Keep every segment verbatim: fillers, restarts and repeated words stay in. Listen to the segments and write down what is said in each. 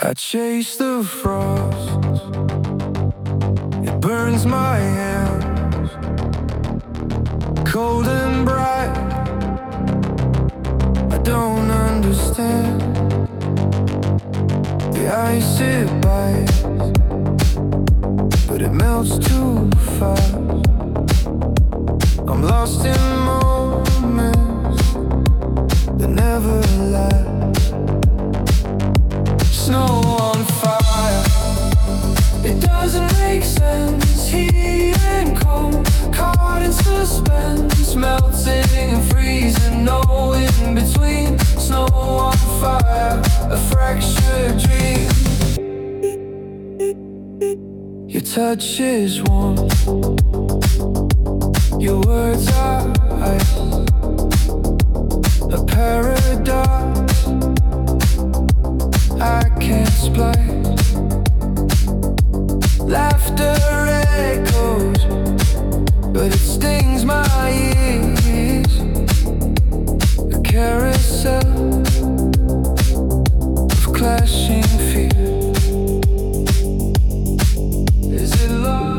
I chase the frost, it burns my hands, cold and bright. I don't understand. The ice it bites, but it melts too fast. I'm lost in moments that never last. Snow on fire, it doesn't make sense. Heat and cold, caught in suspense, melting and freezing, no in between. Snow on fire, a fractured dream. Your touch is warm, your words are ice, a paradox I can't splice. Laughter echoes, but it stings my ears. A carousel of clashing fears. Is it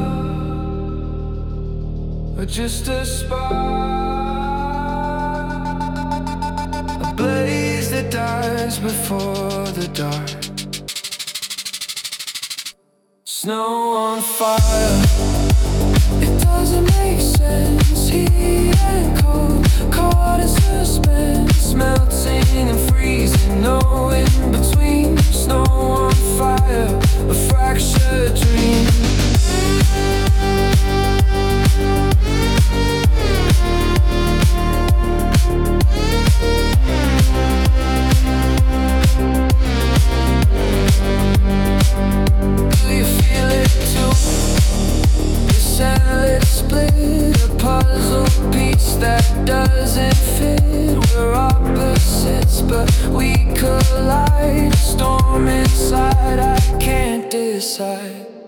love or just a spark? A blaze that dies before the dark. Snow on fire, it doesn't make sense. Heat and cold, caught in suspense, melting and freezing, no in between. Snow on fire, a fractured dream. That doesn't fit, we're opposites, but we collide. Storm inside, I can't decide.